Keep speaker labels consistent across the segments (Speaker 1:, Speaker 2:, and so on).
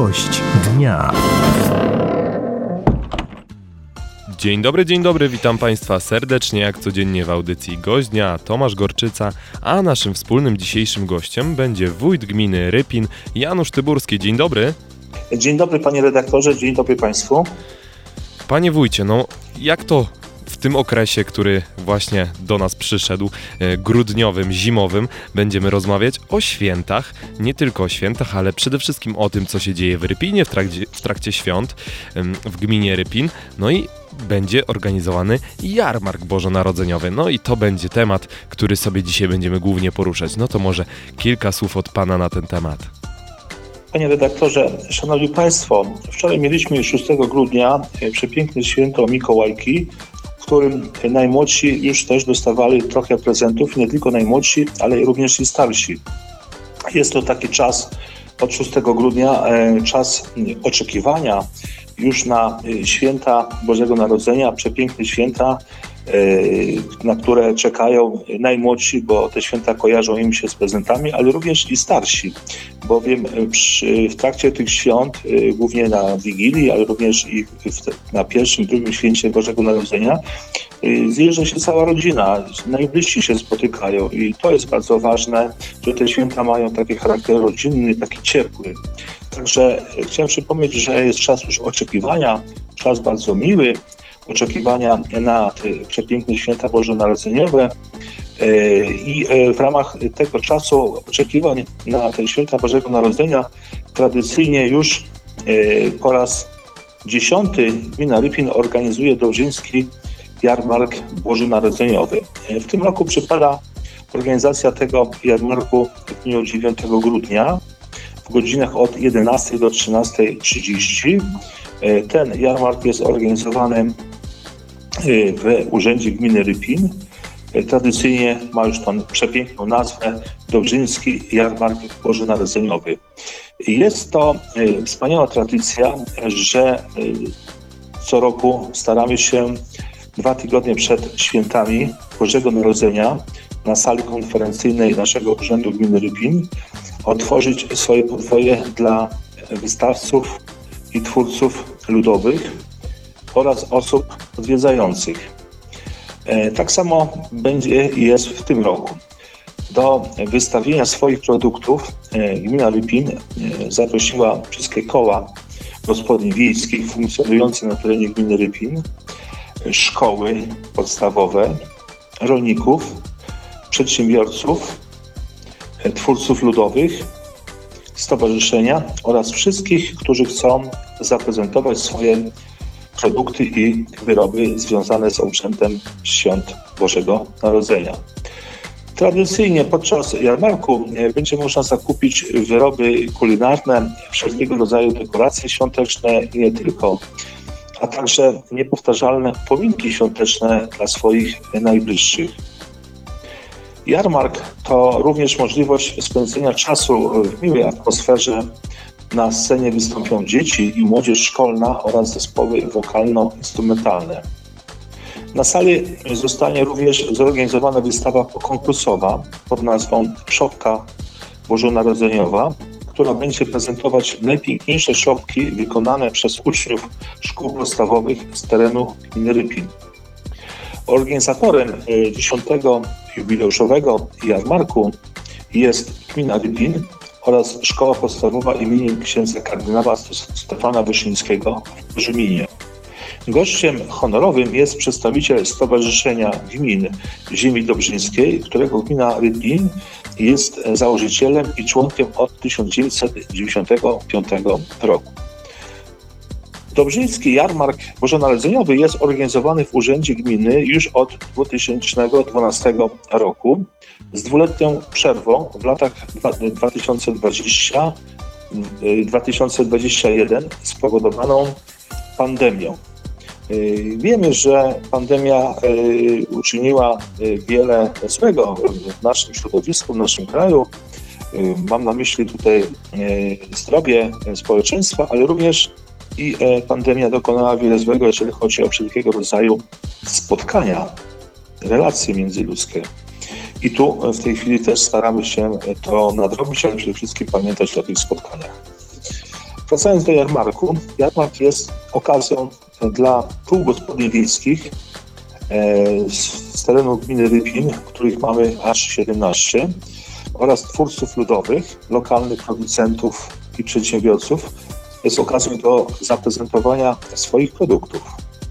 Speaker 1: Gość dnia.
Speaker 2: Dzień dobry, witam Państwa serdecznie, jak codziennie w audycji Gość Dnia, Tomasz Gorczyca, a naszym wspólnym dzisiejszym gościem będzie wójt gminy Rypin, Janusz Tyburski. Dzień dobry.
Speaker 3: Dzień dobry panie redaktorze, dzień dobry Państwu.
Speaker 2: Panie wójcie, jak to w tym okresie, który właśnie do nas przyszedł, grudniowym, zimowym, będziemy rozmawiać o świętach, nie tylko o świętach, ale przede wszystkim o tym, co się dzieje w Rypinie w trakcie świąt w gminie Rypin, i będzie organizowany jarmark bożonarodzeniowy. I to będzie temat, który sobie dzisiaj będziemy głównie poruszać. To może kilka słów od Pana na ten temat.
Speaker 3: Panie redaktorze, szanowni Państwo, wczoraj mieliśmy 6 grudnia przepiękne święto Mikołajki, w którym najmłodsi już też dostawali trochę prezentów, nie tylko najmłodsi, ale również i starsi. Jest to taki czas od 6 grudnia, czas oczekiwania już na święta Bożego Narodzenia, przepiękne święta, na które czekają najmłodsi, bo te święta kojarzą im się z prezentami, ale również i starsi, bowiem w trakcie tych świąt, głównie na Wigilii, ale również i na pierwszym, drugim święcie Bożego Narodzenia, zjeżdża się cała rodzina, najbliżsi się spotykają i to jest bardzo ważne, że te święta mają taki charakter rodzinny, taki ciepły. Także chciałem przypomnieć, że jest czas już oczekiwania, czas bardzo miły, oczekiwania na te przepiękne święta bożonarodzeniowe i w ramach tego czasu oczekiwań na te święta Bożego Narodzenia tradycyjnie już po raz 10 gmina Rypin organizuje dobrzyński jarmark bożonarodzeniowy. W tym roku przypada organizacja tego jarmarku w dniu 9 grudnia w godzinach od 11 do 13:30. Ten jarmark jest organizowany w Urzędzie Gminy Rypin. Tradycyjnie ma już tą przepiękną nazwę Dobrzyński Jarmark Bożonarodzeniowy. Jest to wspaniała tradycja, że co roku staramy się 2 tygodnie przed świętami Bożego Narodzenia na sali konferencyjnej naszego Urzędu Gminy Rypin otworzyć swoje podwoje dla wystawców i twórców ludowych oraz osób odwiedzających. Tak samo będzie i jest w tym roku. Do wystawienia swoich produktów gmina Rypin zaprosiła wszystkie koła gospodyń wiejskich funkcjonujące na terenie gminy Rypin, szkoły podstawowe, rolników, przedsiębiorców, twórców ludowych, stowarzyszenia oraz wszystkich, którzy chcą zaprezentować swoje produkty i wyroby związane z obrzędem świąt Bożego Narodzenia. Tradycyjnie podczas jarmarku będzie można zakupić wyroby kulinarne, wszelkiego rodzaju dekoracje świąteczne i nie tylko, a także niepowtarzalne upominki świąteczne dla swoich najbliższych. Jarmark to również możliwość spędzenia czasu w miłej atmosferze. Na scenie wystąpią dzieci i młodzież szkolna oraz zespoły wokalno-instrumentalne. Na sali zostanie również zorganizowana wystawa konkursowa pod nazwą Szopka Bożonarodzeniowa, która będzie prezentować najpiękniejsze szopki wykonane przez uczniów szkół podstawowych z terenu gminy Rypin. Organizatorem 10. jubileuszowego jarmarku jest gmina Rypin oraz Szkoła Podstawowa im. księdza kardynała Stefana Wyszyńskiego w Brzeminie. Gościem honorowym jest przedstawiciel Stowarzyszenia Gmin Ziemi Dobrzyńskiej, którego gmina Rypin jest założycielem i członkiem od 1995 roku. Dobrzyński Jarmark Bożonarodzeniowy jest organizowany w Urzędzie Gminy już od 2012 roku z 2-letnią przerwą w latach 2020-2021 spowodowaną pandemią. Wiemy, że pandemia uczyniła wiele złego w naszym środowisku, w naszym kraju. Mam na myśli tutaj zdrowie społeczeństwa, ale również i pandemia dokonała wiele złego, jeżeli chodzi o wszelkiego rodzaju spotkania, relacje międzyludzkie. I tu w tej chwili też staramy się to nadrobić, ale przede wszystkim pamiętać o tych spotkaniach. Wracając do jarmarku, jarmark jest okazją dla kół gospodyń wiejskich z terenu gminy Rypin, których mamy aż 17, oraz twórców ludowych, lokalnych producentów i przedsiębiorców. Jest okazją do zaprezentowania swoich produktów.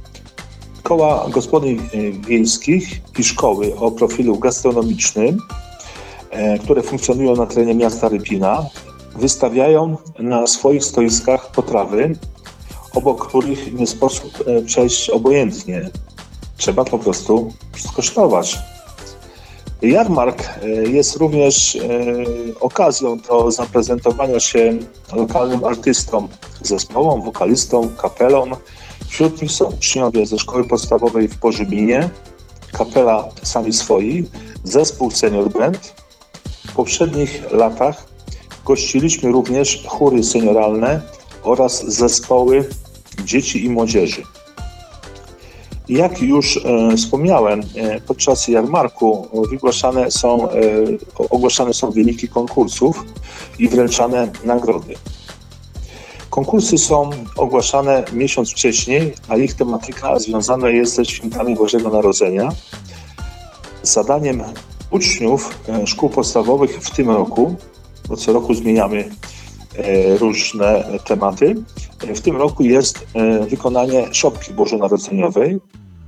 Speaker 3: Koła gospodyń wiejskich i szkoły o profilu gastronomicznym, które funkcjonują na terenie miasta Rypina, wystawiają na swoich stoiskach potrawy, obok których nie sposób przejść obojętnie. Trzeba po prostu skosztować. Jarmark jest również okazją do zaprezentowania się lokalnym artystom, zespołom, wokalistom, kapelom. Wśród nich są uczniowie ze szkoły podstawowej w Pożyminie, kapela Sami Swoi, zespół Senior Band. W poprzednich latach gościliśmy również chóry senioralne oraz zespoły dzieci i młodzieży. Jak już wspomniałem, podczas jarmarku ogłaszane są wyniki konkursów i wręczane nagrody. Konkursy są ogłaszane miesiąc wcześniej, a ich tematyka związana jest ze świętami Bożego Narodzenia. Zadaniem uczniów szkół podstawowych w tym roku, bo co roku zmieniamy różne tematy, w tym roku jest wykonanie szopki bożonarodzeniowej,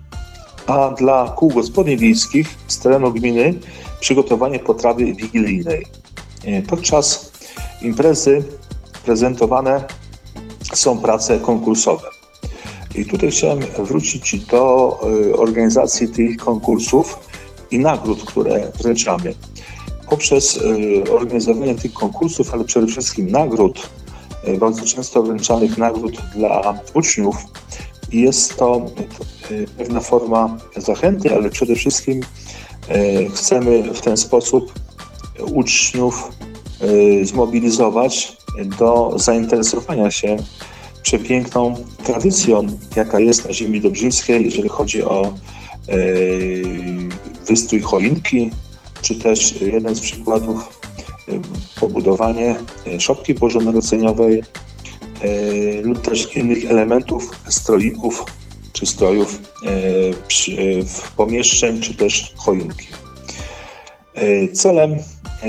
Speaker 3: a dla kół gospodyń wiejskich z terenu gminy przygotowanie potrawy wigilijnej. Podczas imprezy prezentowane są prace konkursowe. I tutaj chciałem wrócić do organizacji tych konkursów i nagród, które wręczamy. Poprzez organizowanie tych konkursów, ale przede wszystkim nagród, bardzo często wręczanych nagród dla uczniów, jest to pewna forma zachęty, ale przede wszystkim chcemy w ten sposób uczniów zmobilizować do zainteresowania się przepiękną tradycją, jaka jest na ziemi dobrzyńskiej, jeżeli chodzi o wystrój choinki, czy też jeden z przykładów pobudowanie szopki bożonarodzeniowej lub też innych elementów stroików czy strojów w pomieszczeń, czy też choinki. Celem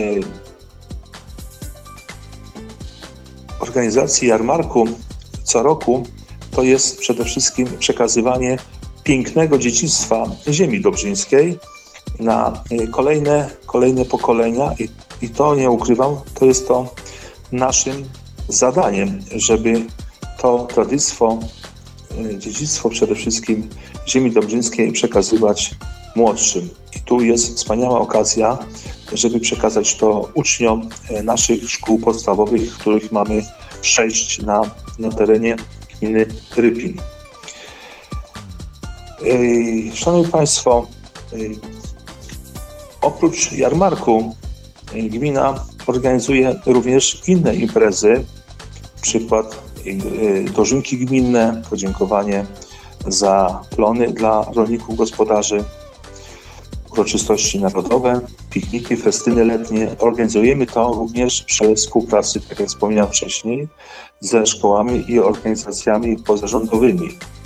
Speaker 3: organizacji jarmarku co roku to jest przede wszystkim przekazywanie pięknego dziedzictwa ziemi dobrzyńskiej na kolejne pokolenia i to, nie ukrywam, to jest to naszym zadaniem, żeby to dziedzictwo przede wszystkim ziemi dobrzyńskiej przekazywać młodszym. I tu jest wspaniała okazja, żeby przekazać to uczniom naszych szkół podstawowych, których mamy 6 na terenie gminy Rypin. Szanowni Państwo, oprócz jarmarku gmina organizuje również inne imprezy, przykład dożynki gminne, podziękowanie za plony dla rolników gospodarzy, uroczystości narodowe, pikniki, festyny letnie. Organizujemy to również przy współpracy, tak jak wspomniałem wcześniej, ze szkołami i organizacjami pozarządowymi.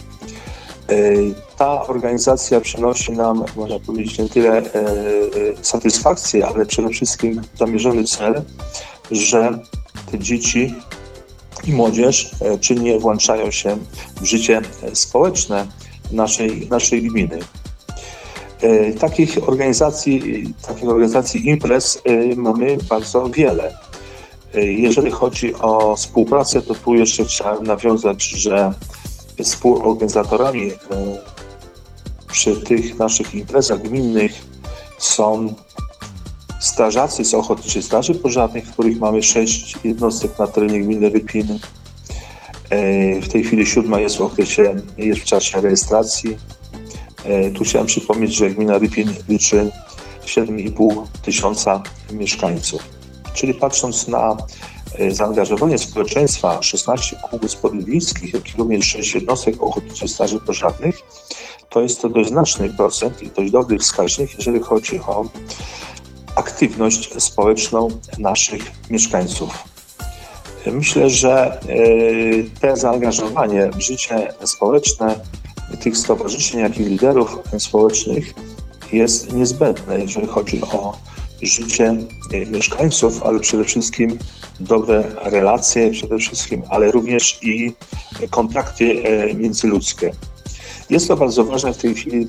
Speaker 3: Ta organizacja przynosi nam, można powiedzieć, nie tyle satysfakcję, ale przede wszystkim zamierzony cel, że te dzieci i młodzież czynnie włączają się w życie społeczne naszej gminy. Takich organizacji imprez mamy bardzo wiele. Jeżeli chodzi o współpracę, to tu jeszcze chciałem nawiązać, że współorganizatorami przy tych naszych imprezach gminnych są strażacy z Ochotniczej Straży Pożarnej, w których mamy 6 jednostek na terenie gminy Rypin. W tej chwili 7 jest w czasie rejestracji. Tu chciałem przypomnieć, że gmina Rypin liczy 7,5 tysiąca mieszkańców. Czyli patrząc na zaangażowanie społeczeństwa, 16 kół gospodyń wiejskich, jak i również 6 jednostek Ochotniczej Straży Pożarnych, to jest to dość znaczny procent i dość dobry wskaźnik, jeżeli chodzi o aktywność społeczną naszych mieszkańców. Myślę, że te zaangażowanie w życie społeczne tych stowarzyszeń, jak i liderów społecznych jest niezbędne, jeżeli chodzi o życie mieszkańców, ale przede wszystkim dobre relacje, przede wszystkim, ale również i kontakty międzyludzkie. Jest to bardzo ważne w tej chwili.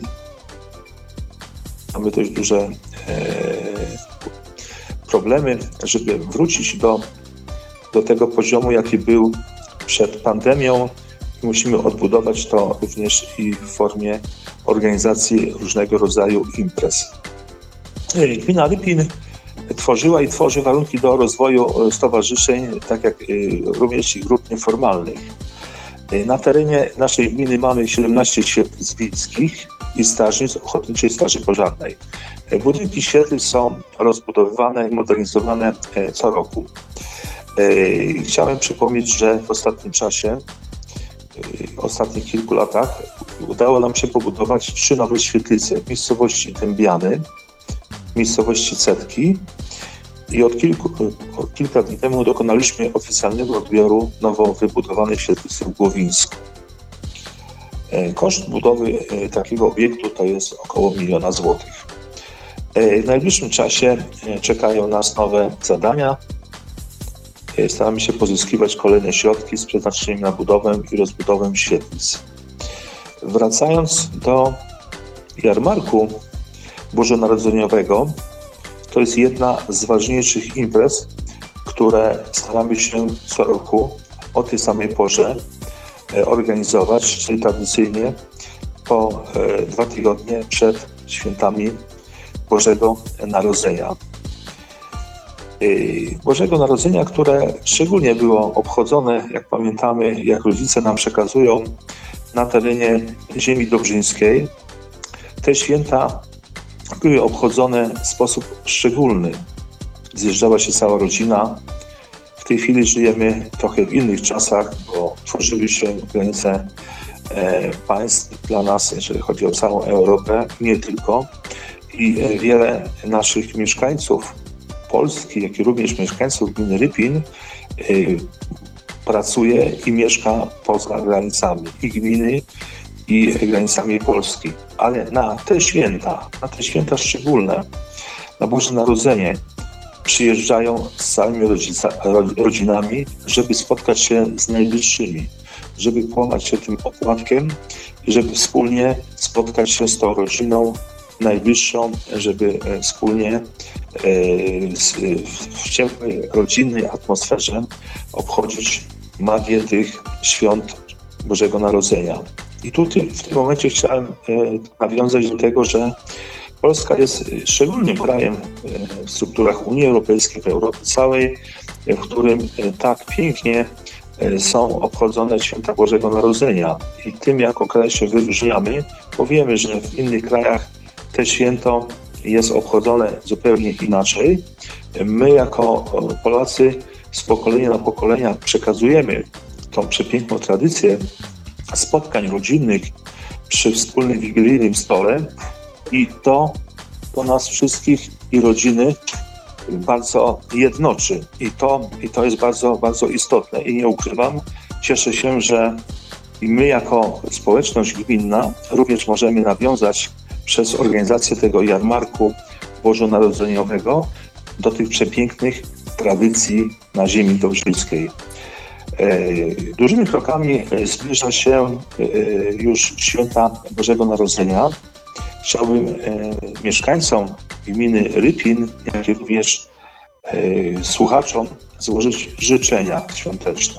Speaker 3: Mamy dość duże problemy, żeby wrócić do tego poziomu, jaki był przed pandemią. Musimy odbudować to również i w formie organizacji różnego rodzaju imprez. Gmina Rypin tworzyła i tworzy warunki do rozwoju stowarzyszeń, tak jak również i grup nieformalnych. Na terenie naszej gminy mamy 17 świetlic wiejskich i strażnic Ochotniczej Straży Pożarnej. Budynki świetlic są rozbudowywane i modernizowane co roku. Chciałem przypomnieć, że w ostatnim czasie, w ostatnich kilku latach udało nam się pobudować 3 nowe świetlice w miejscowości Dębiany, w miejscowości Cetki i od kilka dni temu dokonaliśmy oficjalnego odbioru nowo wybudowanej świetlicy w Głowińsku. Koszt budowy takiego obiektu to jest około 1 000 000 złotych. W najbliższym czasie czekają nas nowe zadania. Staramy się pozyskiwać kolejne środki z przeznaczeniem na budowę i rozbudowę świetlic. Wracając do jarmarku bożonarodzeniowego, to jest jedna z ważniejszych imprez, które staramy się co roku o tej samej porze organizować, czyli tradycyjnie po 2 tygodnie przed świętami Bożego Narodzenia. Bożego Narodzenia, które szczególnie było obchodzone, jak pamiętamy, jak rodzice nam przekazują, na terenie ziemi dobrzyńskiej. Te święta były obchodzone w sposób szczególny. Zjeżdżała się cała rodzina. W tej chwili żyjemy trochę w innych czasach, bo tworzyły się granice państw dla nas, jeżeli chodzi o całą Europę, nie tylko. I wiele naszych mieszkańców Polski, jak i również mieszkańców gminy Rypin pracuje i mieszka poza granicami i gminy, i granicami Polski. Ale na te święta szczególne, na Boże Narodzenie, przyjeżdżają z całymi rodzinami, żeby spotkać się z najbliższymi, żeby połamać się tym opłatkiem i żeby wspólnie spotkać się z tą rodziną najbliższą, żeby wspólnie w ciepłej, rodzinnej atmosferze obchodzić magię tych świąt Bożego Narodzenia. I tutaj w tym momencie chciałem nawiązać do tego, że Polska jest szczególnym krajem w strukturach Unii Europejskiej, w Europie całej, w którym tak pięknie są obchodzone święta Bożego Narodzenia. I tym jako kraj się wyróżniamy, bo wiemy, że w innych krajach to święto jest obchodzone zupełnie inaczej. My jako Polacy z pokolenia na pokolenia przekazujemy tą przepiękną tradycję spotkań rodzinnych przy wspólnym wigilijnym stole i to nas wszystkich i rodziny bardzo jednoczy. I to jest bardzo, bardzo istotne. I nie ukrywam, cieszę się, że i my jako społeczność gminna również możemy nawiązać przez organizację tego jarmarku bożonarodzeniowego do tych przepięknych tradycji na ziemi dobrzyńskiej. Dużymi krokami zbliża się już święta Bożego Narodzenia. Chciałbym mieszkańcom gminy Rypin, jak i również słuchaczom złożyć życzenia świąteczne.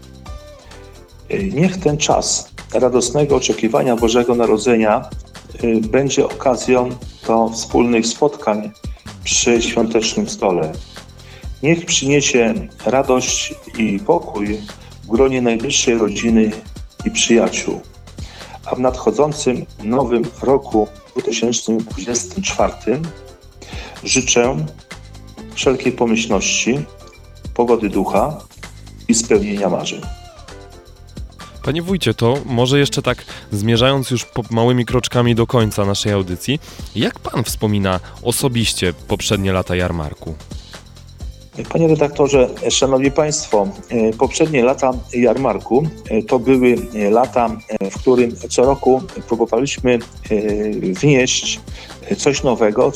Speaker 3: Niech ten czas radosnego oczekiwania Bożego Narodzenia będzie okazją do wspólnych spotkań przy świątecznym stole. Niech przyniesie radość i pokój w gronie najbliższej rodziny i przyjaciół. A w nadchodzącym nowym roku 2024 życzę wszelkiej pomyślności, pogody ducha i spełnienia marzeń.
Speaker 2: Panie wójcie, to może jeszcze tak zmierzając już małymi kroczkami do końca naszej audycji, jak pan wspomina osobiście poprzednie lata jarmarku?
Speaker 3: Panie redaktorze, szanowni państwo, poprzednie lata jarmarku to były lata, w którym co roku próbowaliśmy wnieść coś nowego,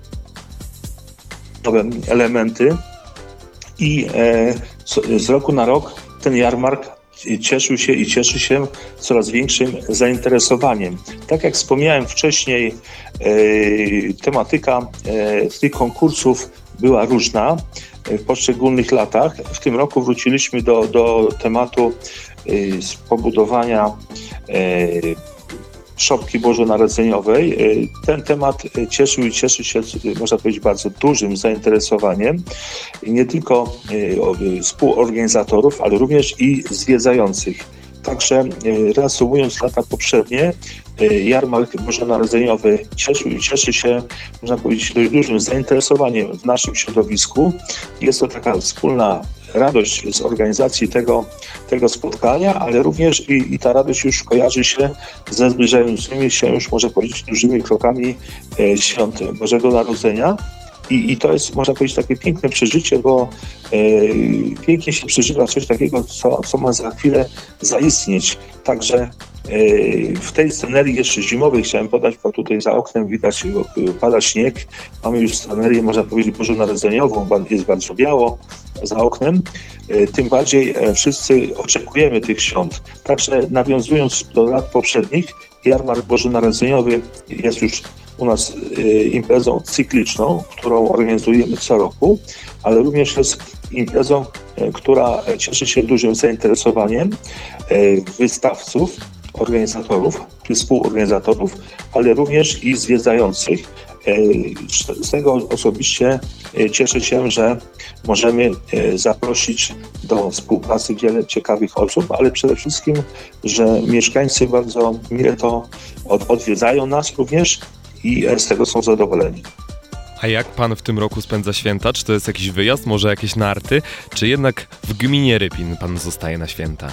Speaker 3: nowe elementy i z roku na rok ten jarmark cieszył się i cieszy się coraz większym zainteresowaniem. Tak jak wspomniałem wcześniej, tematyka tych konkursów była różna w poszczególnych latach. W tym roku wróciliśmy do tematu pobudowania szopki bożonarodzeniowej. Ten temat cieszył i cieszy się, można powiedzieć, bardzo dużym zainteresowaniem nie tylko współorganizatorów, ale również i zwiedzających. Także reasumując lata poprzednie, jarmark bożonarodzeniowy cieszył i cieszy się, można powiedzieć, dość dużym zainteresowaniem w naszym środowisku. Jest to taka wspólna radość z organizacji tego spotkania, ale również i ta radość już kojarzy się ze zbliżającymi się już, można powiedzieć, dużymi krokami świąt Bożego Narodzenia. I to jest, można powiedzieć, takie piękne przeżycie, bo pięknie się przeżywa coś takiego, co ma za chwilę zaistnieć. Także w tej scenerii jeszcze zimowej chciałem podać, bo tutaj za oknem widać, pada śnieg. Mamy już scenerię, można powiedzieć, bożonarodzeniową, jest bardzo biało za oknem. Tym bardziej wszyscy oczekujemy tych świąt. Także nawiązując do lat poprzednich, jarmark bożonarodzeniowy jest już u nas imprezą cykliczną, którą organizujemy co roku, ale również jest imprezą, która cieszy się dużym zainteresowaniem wystawców, organizatorów czy współorganizatorów, ale również i zwiedzających. Z tego osobiście cieszę się, że możemy zaprosić do współpracy wiele ciekawych osób, ale przede wszystkim, że mieszkańcy bardzo mile to odwiedzają nas również i z tego są zadowoleni.
Speaker 2: A jak pan w tym roku spędza święta? Czy to jest jakiś wyjazd, może jakieś narty, czy jednak w gminie Rypin pan zostaje na święta?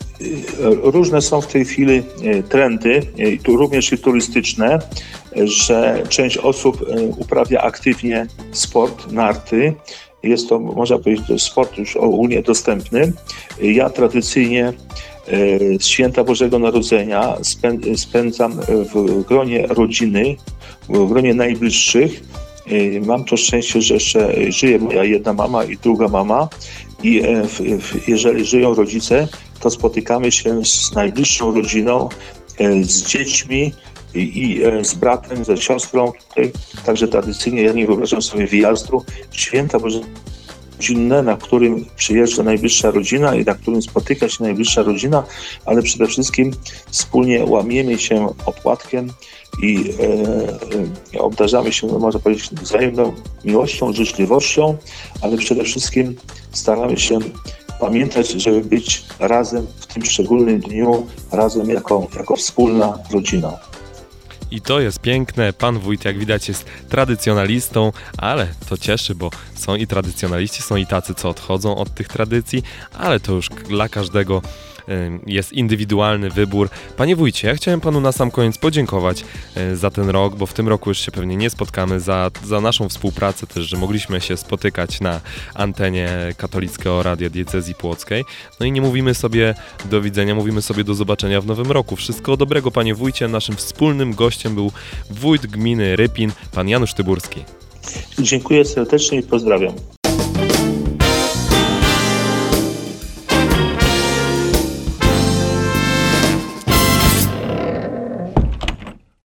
Speaker 3: Różne są w tej chwili trendy, tu również i turystyczne, że część osób uprawia aktywnie sport, narty. Jest to, można powiedzieć, sport już ogólnie dostępny. Ja tradycyjnie Święta Bożego Narodzenia spędzam w gronie rodziny, w gronie najbliższych. Mam to szczęście, że jeszcze żyje moja jedna mama i druga mama i jeżeli żyją rodzice, to spotykamy się z najbliższą rodziną, z dziećmi i z bratem, ze siostrą. Także tradycyjnie ja nie wyobrażam sobie wyjazdu. Święta Boże rodzinne, na którym przyjeżdża najbliższa rodzina i na którym spotyka się najbliższa rodzina, ale przede wszystkim wspólnie łamiemy się opłatkiem i obdarzamy się, można powiedzieć, wzajemną miłością, życzliwością, ale przede wszystkim staramy się pamiętać, żeby być razem w tym szczególnym dniu, razem jako wspólna rodzina.
Speaker 2: I to jest piękne. Pan wójt, jak widać, jest tradycjonalistą, ale to cieszy, bo są i tradycjonaliści, są i tacy, co odchodzą od tych tradycji, ale to już dla każdego jest indywidualny wybór. Panie wójcie, ja chciałem panu na sam koniec podziękować za ten rok, bo w tym roku już się pewnie nie spotkamy, za naszą współpracę też, że mogliśmy się spotykać na antenie Katolickiego Radia Diecezji Płockiej. No i nie mówimy sobie do widzenia, mówimy sobie do zobaczenia w nowym roku. Wszystkiego dobrego, panie wójcie. Naszym wspólnym gościem był wójt gminy Rypin, pan Janusz Tyburski.
Speaker 3: Dziękuję serdecznie i pozdrawiam.